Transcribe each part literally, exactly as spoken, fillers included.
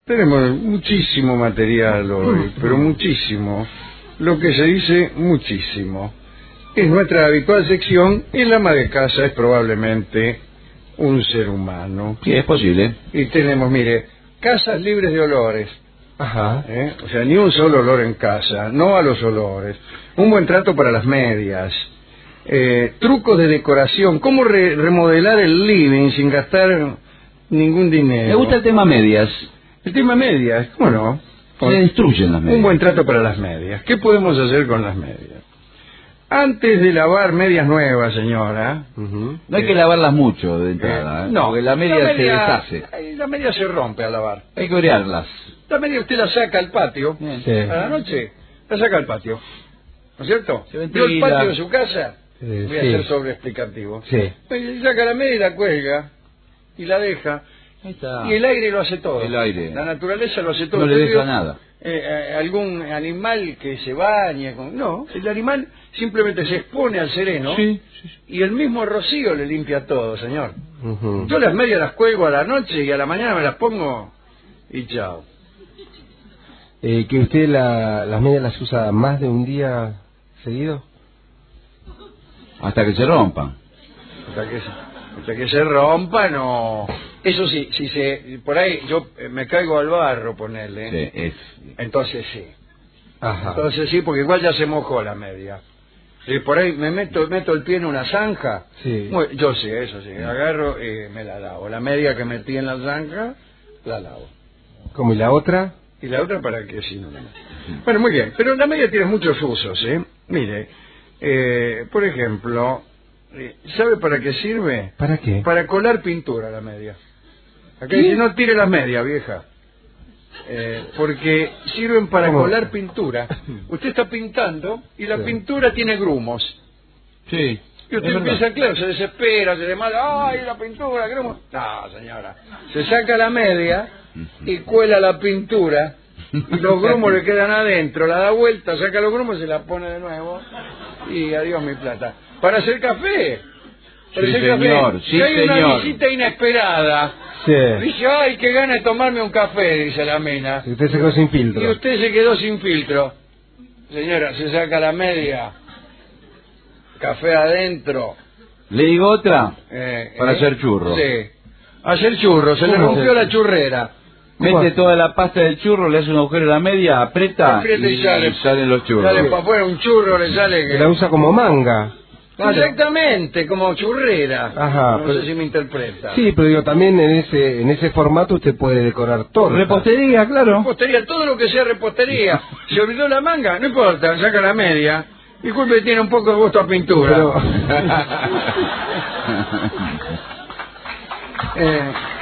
Tenemos muchísimo material hoy, pero muchísimo. Lo que se dice muchísimo. Es nuestra habitual sección y el ama de casa es probablemente un ser humano. Sí, es posible. Y tenemos, mire, casas libres de olores. Ajá. ¿Eh? O sea, ni un solo olor en casa, no a los olores. Un buen trato para las medias. Eh, trucos de decoración. ¿Cómo re remodelar el living sin gastar ningún dinero? Me gusta el tema medias. El tema medias, ¿cómo no? Se destruyen las medias. Un buen trato para las medias. ¿Qué podemos hacer con las medias? Antes de lavar medias nuevas, señora. Uh-huh. No hay que lavarlas mucho de entrada, eh, ¿eh? no, Porque la media, la se media deshace. ay, La media se rompe al lavar. Hay que orearlas. La media usted la saca al patio. Sí. A la noche la saca al patio. ¿No es cierto? Se ¿Vio el ventila. patio de su casa? Eh, Voy a sí. ser sobreexplicativo. Sí. Y saca la media y la cuelga. Y la deja. Ahí está. Y el aire lo hace todo. El aire. La naturaleza lo hace todo. No le Usted deja vio, nada. eh, eh, algún animal que se bañe con... No, el animal simplemente se expone al sereno. Sí, sí, sí. Y el mismo rocío le limpia todo, señor. Uh-huh. Yo las medias las cuelgo a la noche y a la mañana me las pongo y chao. Eh, ¿Que usted la, las medias las usa más de un día seguido? Hasta que se rompan. Hasta que, hasta que se rompa, no. Eso sí, si se, por ahí yo eh, me caigo al barro, ponerle. Sí, es. Entonces sí. Ajá. Entonces sí, porque igual ya se mojó la media. Y por ahí me meto meto el pie en una zanja. Sí. Bueno, yo sí, eso sí. Agarro y me la lavo. La media que metí en la zanja, la lavo. ¿Cómo y la otra? Y la otra para que si no. no. Bueno, muy bien. Pero la media tiene muchos usos, ¿eh? Mire, eh, por ejemplo, eh, ¿sabe para qué sirve? ¿Para qué? Para colar pintura la media. Acá dice, no tire las medias, vieja. Eh, porque sirven para ¿Cómo? colar pintura. Usted está pintando y la Sí. pintura tiene grumos. Sí. Y usted es empieza, verdad. claro, se desespera, se le mala, ¡ay, la pintura, grumos! No, señora. Se saca la media y cuela la pintura y los grumos le quedan adentro, la da vuelta, saca los grumos, se la pone de nuevo y adiós mi plata. Para hacer café. Para Sí, hacer señor, café. sí, Si hay una señor. visita inesperada. Sí. Dice, ay, qué gana de tomarme un café, dice la mina. Y usted se quedó sin Y filtro. usted se quedó sin filtro. Señora, se saca la media, café adentro. ¿Le digo otra? Eh, Para eh, hacer churros. Sí. Hacer churros, se le ¿Cómo rompió hacer? la churrera. ¿Cómo Mete hace? toda la pasta del churro, le hace un agujero a la media, aprieta, Aprieta y sale. salen los churros. Sale para afuera un churro, le sale... Que la usa como manga. Exactamente, como churrera. Ajá, No pero- sé si me interpreta. Sí, pero digo, también en ese en ese formato usted puede decorar todo. Repostería, claro. Repostería, todo lo que sea repostería. Se olvidó la manga, no importa, saca la media. Disculpe, tiene un poco de gusto a pintura. Pero- eh,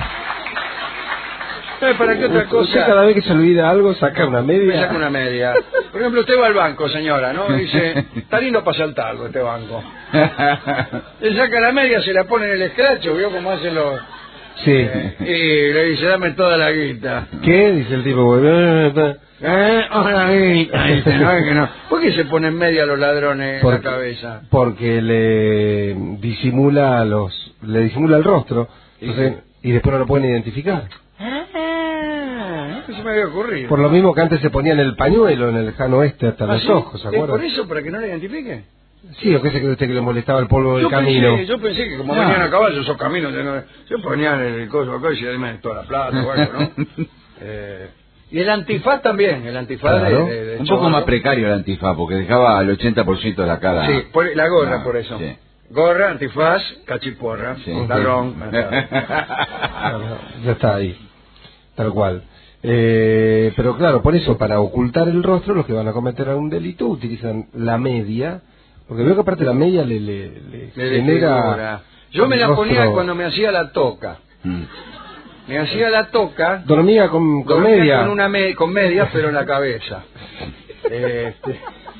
¿Sabe para qué otra Usted cosa? cada vez que se olvida algo saca una Me media. saca una media. Por ejemplo, usted va al banco, señora, ¿no? Dice, está lindo para saltar algo este banco. Le saca la media, se la pone en el escracho, ¿vio cómo hacen los...? Sí. Eh, y le dice, dame toda la guita. ¿Qué? Dice el tipo. ¿Eh? Oh, la guita. Dice, no, es que no. ¿Por qué se ponen media los ladrones en Porque- la cabeza? Porque le disimula los le disimula el rostro. Entonces, y después no lo pueden identificar. Ah, no se me había ocurrido. Por lo mismo que antes se ponían el pañuelo en el lejano oeste hasta ¿Ah, los sí? ojos, ¿se ¿Es acuerdan? por eso, para que no le identifique? Sí, o qué se cree usted que le molestaba el polvo del Yo camino. pensé, yo pensé que como No. venían a caballo esos caminos, yo, no- yo ponía el coso acá y se dame toda la plata o algo, ¿no? eh, y el antifaz también, el antifaz Claro. de, de, de Un poco chorro. más precario el antifaz, porque dejaba el ochenta por ciento de la cara. Sí, por- la gorra Ah, por eso. sí. Gorra, antifaz, cachiporra, Sí. ladrón. Claro, ya está ahí, tal cual. Eh, pero claro, por eso, para ocultar el rostro, los que van a cometer algún delito utilizan la media, porque veo que aparte la media le, le, le Le genera... desfigura. Yo me el la rostro- ponía cuando me hacía la toca. Mm. Me hacía la toca. Dormía con, con dormía media. Con, una me- con medias, pero en la cabeza. Este...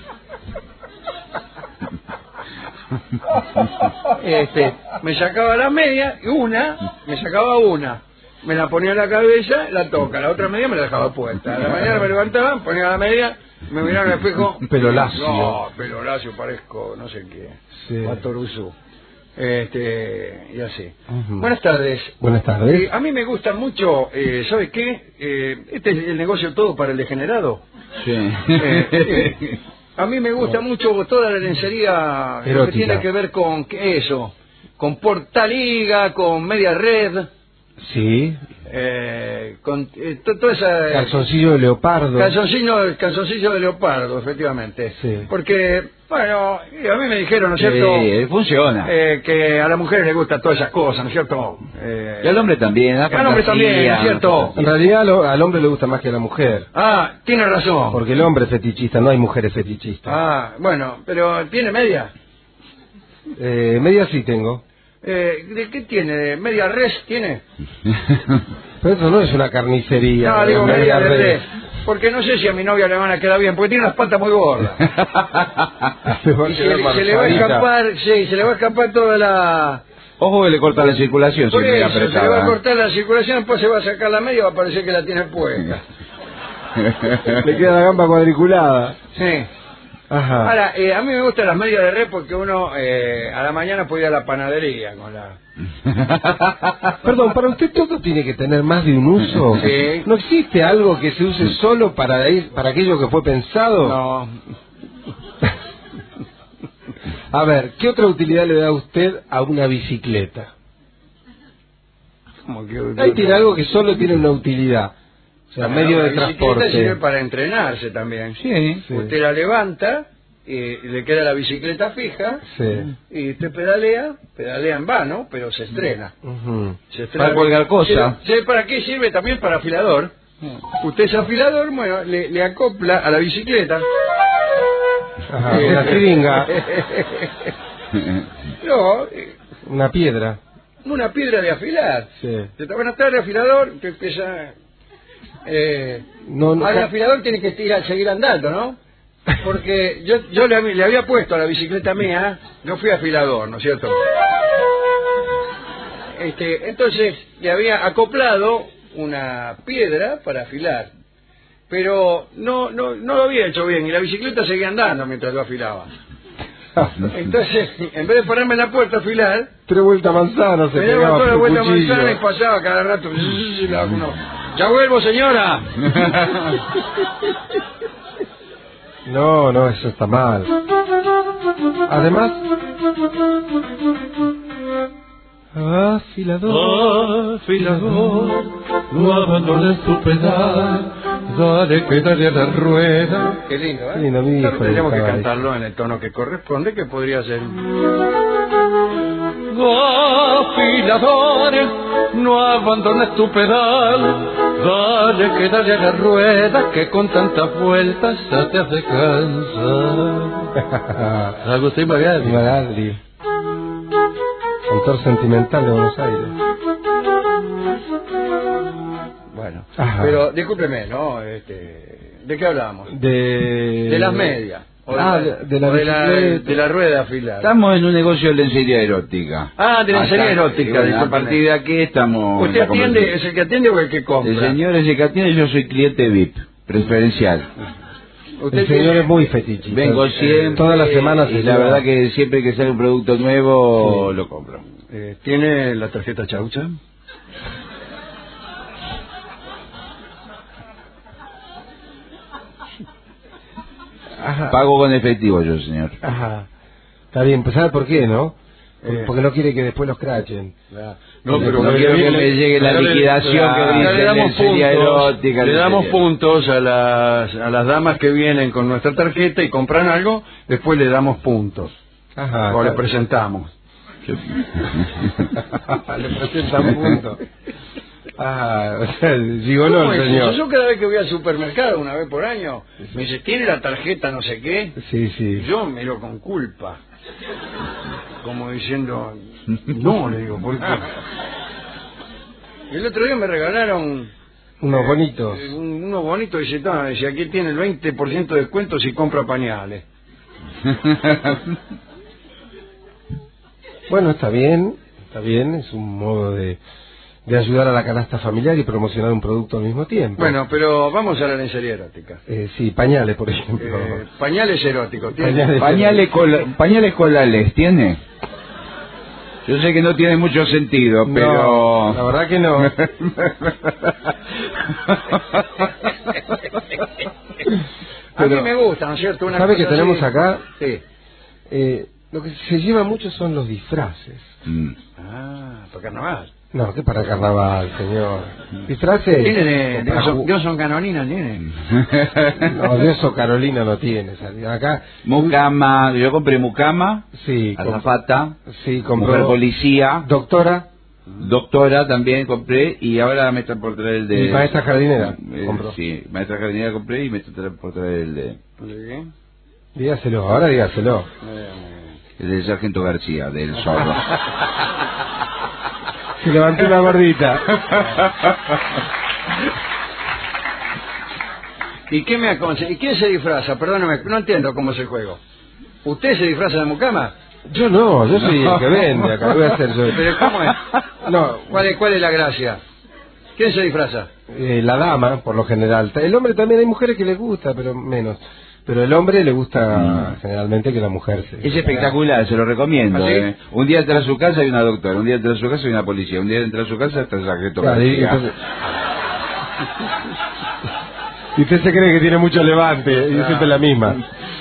Este, me sacaba la media, y una, me sacaba una, me la ponía en la cabeza, la toca, la otra media me la dejaba puesta. A la mañana me levantaba, ponía la media, me miraba en el espejo. Pelo lacio. No, pelo lacio, parezco, no sé qué. Sí. Patoruzú. Este, y así. Uh-huh. Buenas tardes. Buenas tardes. Eh, a mí me gusta mucho, eh, ¿sabe qué? Eh, este es el negocio todo para el degenerado. Sí. Eh, eh, a mí me gusta mucho toda la lencería lo que Erótica. tiene que ver con ¿qué eso? Con portaliga, con media red, Sí. eh, con eh, to- toda esa... Calzoncillo de leopardo. Calzoncillo, calzoncillo de leopardo, efectivamente. Sí. Porque, bueno, y a mí me dijeron, ¿no es cierto? Sí, funciona. Eh, que a las mujeres les gustan todas esas cosas, ¿no es cierto? Eh, Y al hombre también, la al hombre fantasía, también, ¿no es cierto? En realidad lo- al hombre le gusta más que a la mujer. Ah, tiene razón. Porque el hombre es fetichista, no hay mujeres fetichistas. Ah, bueno, pero ¿tiene media? Eh, media sí tengo. Eh, ¿De qué tiene? ¿Media res tiene? Pero eso no es una carnicería. No, digo es media de res. res. Porque no sé si a mi novia le van a quedar bien, porque tiene las patas muy gordas. Se va a Y se, quedar le- se le va a marchadita. escapar, sí, se le va a escapar toda la... Ojo que le corta la circulación si Por me eso, se le va a apretada. cortar la circulación, después se va a sacar la media y va a parecer que la tiene puesta. Le queda la gamba cuadriculada. Sí. Ajá. Ahora, eh, a mí me gustan las medias de res porque uno eh, a la mañana puede ir a la panadería con la... Perdón, para usted todo tiene que tener más de un uso. Sí. ¿No existe algo que se use solo para ir, para aquello que fue pensado? No, A ver, ¿qué otra utilidad le da usted a una bicicleta? como que... Ahí tiene algo que solo tiene una utilidad. O sea, Bueno, medio la de bicicleta sirve transporte. para entrenarse también. Sí. Sí. Usted la levanta y le queda la bicicleta fija Sí. y usted pedalea, pedalea en vano, pero se estrena. Ujú. Se estrena. Para cualquier cosa. ¿Sabe para qué sirve? También para afilador. Usted es afilador, bueno, le, le acopla a la bicicleta. Ajá, una jeringa, No, eh, una piedra. una piedra de afilar. Sí. Buenas tardes, afilador, que empieza... Eh, No, no, al afilador tiene que estirar- seguir andando, ¿no? Porque yo, yo le, le había puesto a la bicicleta mía, no fui afilador, ¿no es cierto? Este, entonces le había acoplado una piedra para afilar, pero no, no, no lo había hecho bien y la bicicleta seguía andando mientras lo afilaba. Entonces, en vez de pararme en la puerta a afilar, Tres vueltas manzanas se me daba pegaba toda la por vuelta cuchillo. manzana y pasaba cada rato. y la- uno, ya vuelvo, señora. No, no, eso está mal. Además... Afilador, Afilador, no abandones tu pedal, dale que dale a la rueda. Qué lindo, ¿eh? Qué lindo, mi Claro, hijo, tendríamos que estaba ahí. cantarlo en el tono que corresponde, que podría ser... Afilador, no abandones tu pedal, dale que dale a la rueda, que con tantas vueltas ya te hace cansar. Agustín Magali. Magali, autor sentimental de Buenos Aires. Bueno, Ajá. pero discúlpeme, ¿no? Este, ¿de qué hablábamos? De... De las medias. O Ah, de, de, de la o de la, bicicleta. de la rueda afilada. Estamos en un negocio de lencería erótica. Ah, de lencería Acá, erótica, y bueno, a discúlpeme. partir de aquí estamos... en ¿Usted la atiende, conversación. es el que atiende o el que compra? El señor es el que atiende, yo soy cliente V I P, preferencial. Usted El señor tiene- es muy fetichista. Vengo siempre. Todas las semanas Y se la lleva- verdad que siempre que sale un producto nuevo, Sí. lo compro. eh, ¿Tiene la tarjeta chaucha? Ajá. Pago con efectivo yo, señor. Ajá. Está bien, pues ¿sabe por qué, no? Porque, Eh. porque no quiere que después los crachen. No, pero no quiero que me llegue la liquidación que dice le damos lencería erótica, le damos lencería. puntos a las, a las damas que vienen con nuestra tarjeta y compran algo, después le damos puntos. Ajá. o le claro. presentamos. Le presentan puntos. Ah, o sea, el gigoló ¿Cómo el es señor. eso? Yo cada vez que voy al supermercado, una vez por año, me dice, ¿tiene la tarjeta no sé qué? Sí, sí. Y yo miro con culpa. Como diciendo, no, le digo, ¿por qué? Y el otro día me regalaron Unos bonitos. eh, un- unos bonitos, dice, "Ah", dice, aquí tiene el veinte por ciento de descuento si compra pañales. Bueno, está bien, está bien, es un modo de, de ayudar a la canasta familiar y promocionar un producto al mismo tiempo. Bueno, pero vamos a la lencería erótica. Eh, sí, pañales, por ejemplo. Eh, pañales eróticos. ¿tiene? Pañales. Pañales, cola- pañales colales, ¿tiene? Yo sé que no tiene mucho sentido, No, pero... la verdad que no. A mí Pero, me gusta, ¿no es cierto? Una ¿sabe que cosa tenemos así. acá? Sí. Eh, lo que se lleva mucho son los disfraces. Mm. Ah, para carnaval. No, que para carnaval, señor. Disfraces. ¿Tiene de, de para Johnson, ju- Johnson Canonina? ¿Tiene? No, de eso Carolina no tiene. ¿sabes? Acá. Mucama, yo compré mucama, Sí, com- azafata, sí, compró. mujer policía, Doctora doctora también compré, y ahora me están por traer el de... y maestra jardinera. Eh, compró. sí, maestra jardinera compré y me están por traer el de... Sí. Dígaselo, ahora dígaselo. El del sargento García, del zorro. Se levantó una gordita. ¿Y qué me aconseja? ¿Y quién se disfraza? Perdóname, no entiendo cómo es el juego. ¿Usted se disfraza de mucama? Yo no, yo soy el que vende acá. ¿Qué voy a hacer yo? ¿Pero cómo es? No, ¿Cuál es, cuál es la gracia? ¿Quién se disfraza? eh, la dama, por lo general. El hombre también, hay mujeres que les gusta, pero menos. Pero el hombre le gusta generalmente que la mujer se... Es espectacular, se lo recomiendo. ¿Ah, sí? eh. Un día entra a su casa y una doctora, un día entra a su casa y una policía, un día entra a su casa está el sargento Claro, y, García. entonces- y usted se cree que tiene mucho levante, y es Claro. siempre la misma.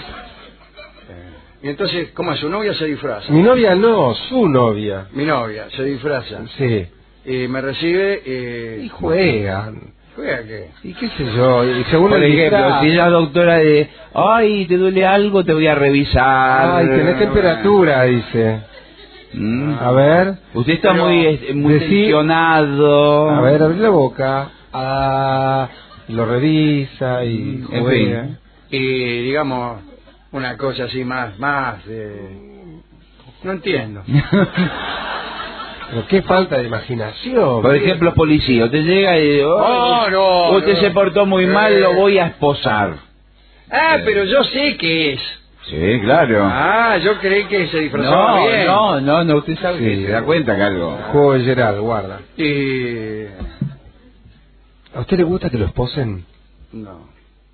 Y entonces, ¿cómo es? ¿Su novia se disfraza? Mi novia no, su novia. Mi novia se disfraza. Sí. Y me recibe... Eh, Y juegan. ¿Juega qué? Y qué sé yo, y según Por el ejemplo, disfraz- si la doctora de, ay, ¿te duele algo? Te voy a revisar. Ay, tenés temperatura, dice. Mm. A ver. Usted está Pero, muy, eh, muy decí- tensionado. A ver, abrí la boca. Ah, lo revisa y En juega. fin. Y digamos, una cosa así más, más... eh, no entiendo. Pero qué falta de imaginación. Por ejemplo, policía, usted llega y dice, Oh, "Ay, no, usted no. se portó muy mal, Eh. lo voy a esposar". Ah, pero yo sé qué es. Sí, claro. Ah, yo creí que se disfrazaba No, bien. no, no, no, usted sabe Sí. que se da cuenta que algo. Juego de Gerard, guarda. Y... ¿A usted le gusta que lo esposen? No,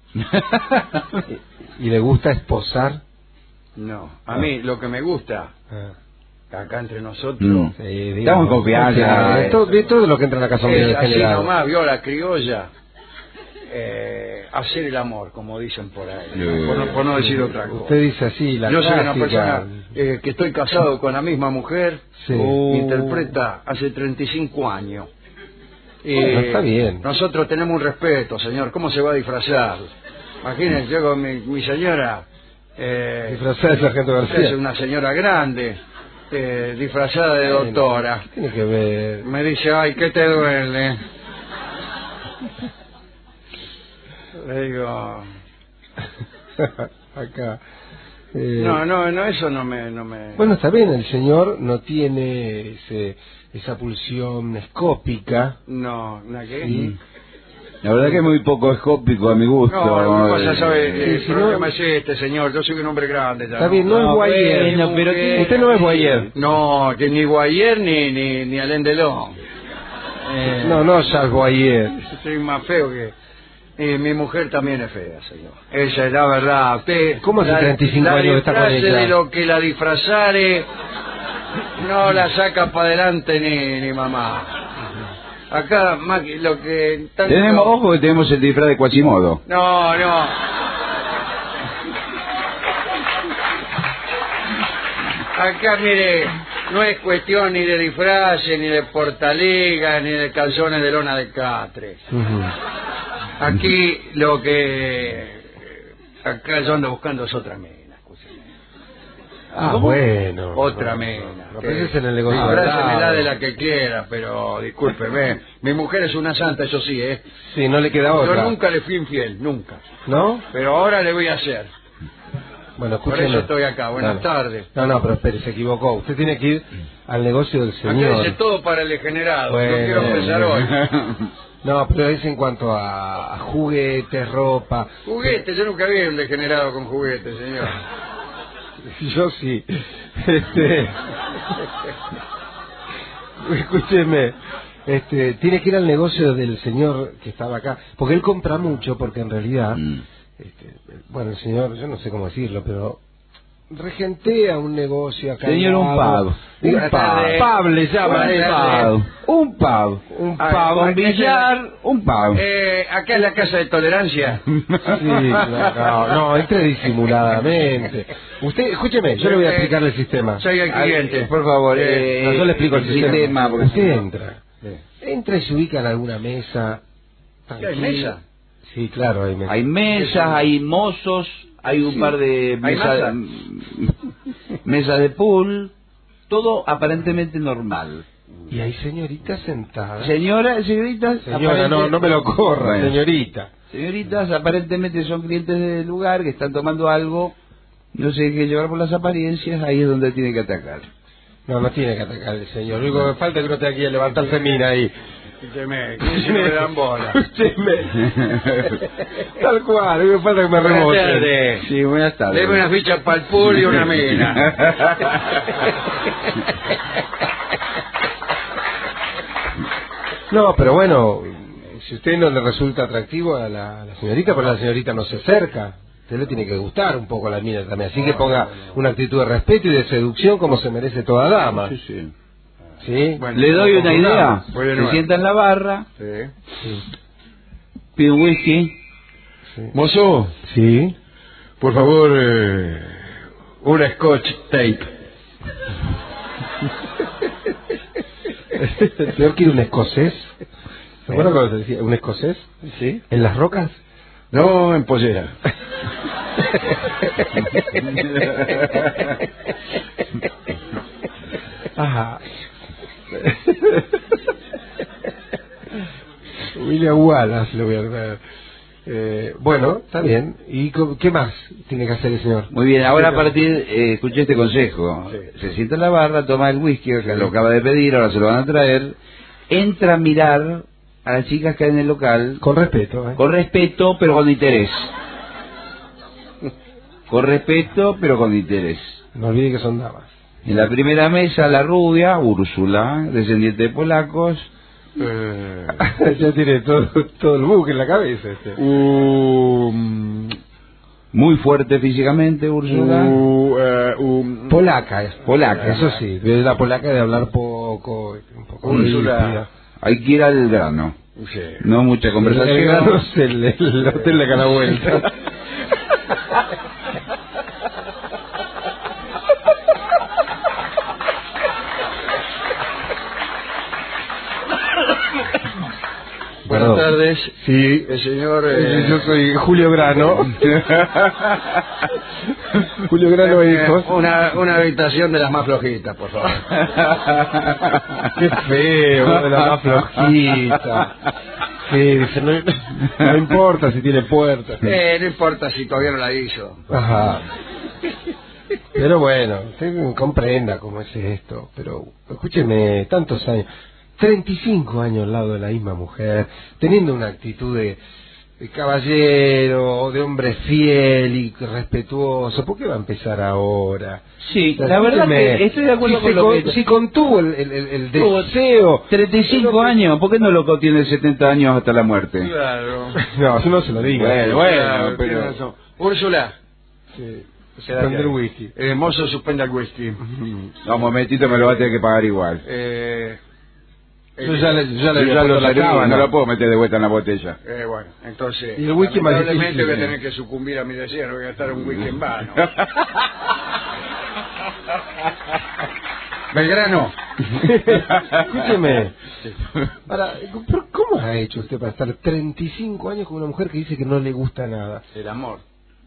¿Y le gusta esposar? no. A mí lo que me gusta, Ah, acá entre nosotros, Mm. sí, digamos. Estamos en confianza. De todo, de todo lo que entra en la casa es en así general. nomás, vio la criolla, eh, hacer el amor, como dicen por ahí, Sí. por, no, por no decir otra cosa. Usted dice así, la Yo soy una clásica. persona eh, que estoy casado con la misma mujer, Sí. Uh. interpreta hace treinta y cinco años. Y Bueno, está bien. Nosotros tenemos un respeto, señor. ¿Cómo se va a disfrazar? Imagínense, yo con mi, mi señora, eh, Disfrazada de sargento usted García. es una señora grande, eh, disfrazada de doctora. ¿Qué tiene que ver? Me dice, ay, ¿qué te duele? Le digo, Acá. Eh, no, no, no, eso no me... No me... Bueno, está bien, el señor no tiene ese, esa pulsión escópica. No, ¿la qué? Sí. La verdad que es muy poco escópico a mi gusto. No, lo que pasa, sabe, Eh, el si problema no- es este, señor. Yo soy un hombre grande ya. Está bien, no, No, es Guayer. bueno, pero que- Usted no es Guayer. No, que ni Guayer ni, ni, ni Alain Delon. Eh, No, no, Charles Guayer. Soy más feo que... Eh, mi mujer también es fea, señor. Esa es la verdad. Usted, ¿Cómo hace la- treinta y cinco la años que está con disfrace ella? de lo que la disfrazare, no la saca para adelante ni, ni mamá. Acá, más que lo que... tanto- Tenemos, ojo que tenemos el disfraz de Quasimodo. No, no. Acá, mire, no es cuestión ni de disfraces, ni de portaligas, ni de calzones de lona de catre. Ujú. Aquí lo que... Acá yo ando buscando es otra mina, escúcheme. Ah, bueno. Otra No, mina. no, que- pero ese es en el negocio. Disfrácemela de la que quiera, pero discúlpeme. Mi mujer es una santa, eso sí, ¿eh? Sí, no le queda Yo otra. nunca le fui infiel, nunca. ¿No? Pero ahora le voy a hacer. Bueno, Por escúcheme. eso estoy acá. Buenas No, no. tardes. No, no, pero espere, se equivocó. Usted tiene que ir al negocio del Acá señor. dice todo para el degenerado. Bueno, no quiero empezar hoy. No, pero es en cuanto a, a juguetes, ropa. Juguete, yo nunca vi un degenerado con juguetes, señor. Yo sí. Este. Escúcheme. Este, tiene que ir al negocio del señor que estaba acá, porque él compra mucho, porque en realidad, Mm. este, bueno, el señor, yo no sé cómo decirlo, pero regentea un negocio acá. Señor, un pub. Un Buenas tardes. pub. Pub le llaman. Buenas eh, tardes. pub. Un pub. Un Ah, pub. Con ¿qué es billar, un pub. Eh, acá es la casa de tolerancia. Sí, no, no, entre disimuladamente. Usted, escúcheme, yo le voy a explicar el sistema. Soy el cliente. Ay, por favor, eh, No, yo le explico el sistema. sistema, porque Usted si no- entra. Entra y se ubica en alguna mesa. ¿Qué hay, tranquilo. mesa? Sí, claro, hay mesa. Hay mesas, hay mozos, hay un Sí. par de ¿Hay mesas, masa? mesas de pool, todo aparentemente normal. Y hay señoritas sentadas. Señora, señoritas, Señora, aparente- no, no me lo corra, Bueno. señorita. Señoritas, aparentemente son clientes del lugar que están tomando algo, no se deje llevar por las apariencias, ahí es donde tiene que atacar. No, no tiene que atacar el señor. Lo único que falta es que no esté aquí a levantarse mina ahí. Escúcheme, ¿quién se me dan bola? Escúcheme. Tal cual, lo que falta es que me Buenas rebote. tardes. Sí, buenas tardes. Deme una ficha para el pool y una mina. No, pero bueno, si a usted no le resulta atractivo a la, a la señorita, pues la señorita no se acerca. Usted le tiene que gustar un poco a la mina también. Así que ponga una actitud de respeto y de seducción como se merece toda dama. Sí, sí. ¿Sí? Bueno, Le doy no una idea. confundamos. Voy de Se nuevo. sienta en la barra, Sí. Sí. pide un whisky. Mozo, Sí. por favor, eh, una scotch tape. El señor quiere un escocés. ¿Se acuerdan cuando se decía un escocés? ¿Sí? ¿En las rocas? No, en pollera. Ajá. William Wallace le voy a dar. Eh, bueno, está bien. ¿Y co- qué más tiene que hacer el señor? Muy bien, ahora a partir, eh, escuché este consejo. Se sienta en la barra, toma el whisky, que lo acaba de pedir, ahora se lo van a traer. Entra a mirar a las chicas que hay en el local, Con respeto, ¿eh? con respeto, pero con interés. Con respeto, pero con interés. No olvide que son damas. En la primera mesa, la rubia, Úrsula, descendiente de polacos. Eh, Ya tiene todo, todo el buque en la cabeza. Este. um, Muy fuerte físicamente, Úrsula. u- eh, um, Polaca es. Polaca. Eso sí, es la polaca de hablar poco, un poco Úrsula. ríspida. Hay que ir al grano. sí. No mucha El grano conversación. es el, el hotel de cada vuelta. Buenas Perdón. tardes. Sí, El señor... eh, yo soy Julio Grano. Julio Grano e eh, hijos. una, una habitación de las más flojitas, por favor. Qué feo, de la más flojita. Sí, dice, no, no importa si tiene puertas. Eh, no importa si todavía no la hizo. Ajá. Pero bueno, usted comprenda cómo es esto. Pero escúcheme, tantos años, treinta y cinco años al lado de la misma mujer, teniendo una actitud de, de caballero, de hombre fiel y respetuoso. ¿Por qué va a empezar ahora? Sí, O sea, la verdad escúcheme, que estoy de acuerdo si con se lo con- que... Si contuvo el, el, el- el deseo... treinta y cinco años, ¿por qué no loco tiene setenta años hasta la muerte? Claro. No, no se lo diga. Bueno, bueno, Claro, pero- tiene razón. Úrsula. Sí. quédate Suspender ahí. whisky. Eh, mozo, suspenda el whisky. No, un momentito, me lo va a tener que pagar igual. Eh, Yo ya le, yo ya le Yo había ya lo puesto la serví, cábana. no lo puedo meter de vuelta en la botella. eh, bueno, entonces... Y el whisky más lamentablemente difícil, voy a eh. tener que sucumbir a mi deseo, no voy a gastar un whisky en vano. Belgrano. Escúcheme. Ahora, ¿pero ¿cómo ha hecho usted para estar treinta y cinco años con una mujer que dice que no le gusta nada? El amor.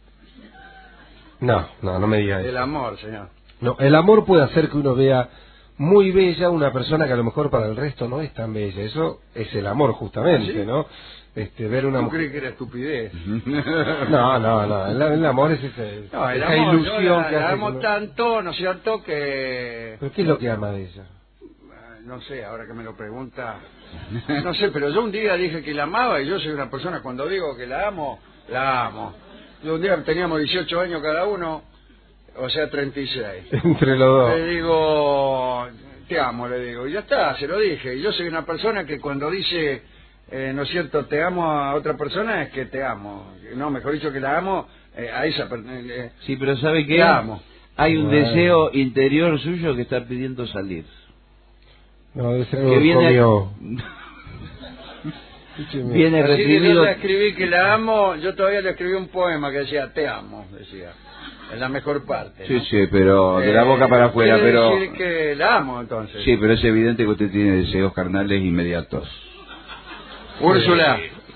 No, no, no me diga El eso. amor, señor. No, el amor puede hacer que uno vea muy bella una persona que a lo mejor para el resto no es tan bella. Eso es el amor justamente, ¿Sí? ¿no? Este, ver una ¿Tú mujer... crees que era estupidez? No, no, no. El, el amor es ese, No, el esa amor, ilusión yo la, que la hace amo que uno- tanto, ¿no es cierto? Que... ¿Pero qué es lo que ama de ella? No sé, ahora que me lo pregunta... No sé, pero yo un día dije que la amaba y yo soy una persona, cuando digo que la amo, la amo. Yo un día teníamos dieciocho años cada uno, o sea, treinta y seis. Entre los dos. Le digo, te amo, le digo, y ya está, se lo dije. Y yo soy una persona que cuando dice, eh, ¿no es cierto?, te amo a otra persona, es que te amo. No, mejor dicho, que la amo eh, a esa persona. Eh, Sí, pero ¿sabe qué? La amo. hay un Bueno. deseo interior suyo que está pidiendo salir. No, debe ser algo Que que viene, comió. Escúcheme. viene Así que yo reprimido. le escribí que la amo, yo todavía le escribí un poema que decía, te amo, decía. Es la mejor parte. Sí, ¿no? sí, pero de la Eh, boca para afuera, quiere pero... decir que la amo, entonces. Sí, pero es evidente que usted tiene deseos carnales inmediatos. Úrsula.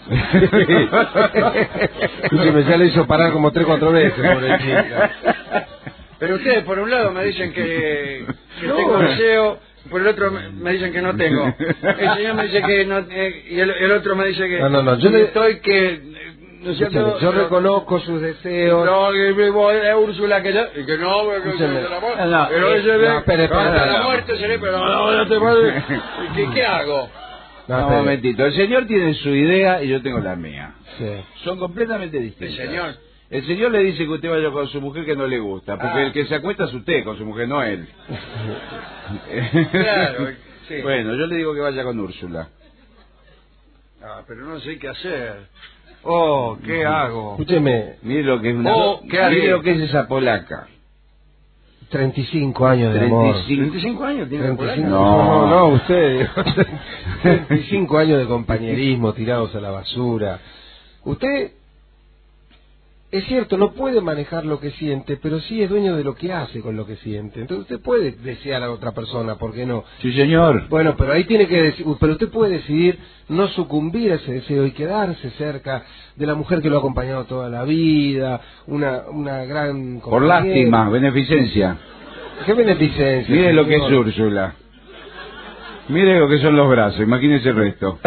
Escúcheme, ya le hizo parar como tres, cuatro veces, pobrecita. Pero ustedes, por un lado, me dicen que, que No. tengo deseo, por el otro me me dicen que no tengo. El señor me dice que no, eh, y el, el otro me dice que No, no, no, yo le- estoy que... eh, ¿no es cierto? Escúcheme, yo No, reconozco sus deseos. No, que vivo es Úrsula que yo, y que no, que Escúcheme. que la muerte, No, no, pero eh, ese ve, no, espere, espere, hasta espere. la muerte seré, pero no, no, no te puedo- ¿Y ¿Qué, ¿Qué hago? No, No, un espere. momentito. El señor tiene su idea y yo tengo la mía. Sí. Son completamente distintas. Sí, señor. El señor le dice que usted vaya con su mujer que no le gusta, porque Ah. el que se acuesta es usted con su mujer, no él. Claro, sí. Bueno, yo le digo que vaya con Úrsula. Ah, pero no sé qué hacer. Oh, ¿qué hago? Escúcheme, Mire lo que es una... Oh, ¿qué haré? Mire lo que es esa polaca. treinta y cinco años de amor. treinta y cinco. ¿treinta y cinco años tiene treinta y cinco, polaca? No. no, no, usted. treinta y cinco años de compañerismo tirados a la basura. Usted, es cierto, no puede manejar lo que siente, pero sí es dueño de lo que hace con lo que siente. Entonces usted puede desear a otra persona, ¿por qué no? Sí, señor. Bueno, pero ahí tiene que decir, pero usted puede decidir no sucumbir a ese deseo y quedarse cerca de la mujer que lo ha acompañado toda la vida, una, una gran Por compañera. lástima, beneficencia. ¿Qué beneficencia? Mire lo que es señor? Úrsula. Mire lo que son los brazos, imagínese el resto.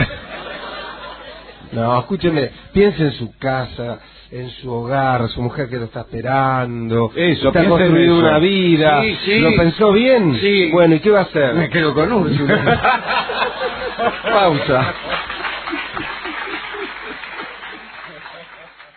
No, escúcheme, piense en su casa, en su hogar, su mujer que lo está esperando. Eso, está piense en construyendo eso. una vida. Sí, sí. ¿Lo pensó bien? Sí. Bueno, ¿y qué va a hacer? Me quedo con Úrsula. Pausa.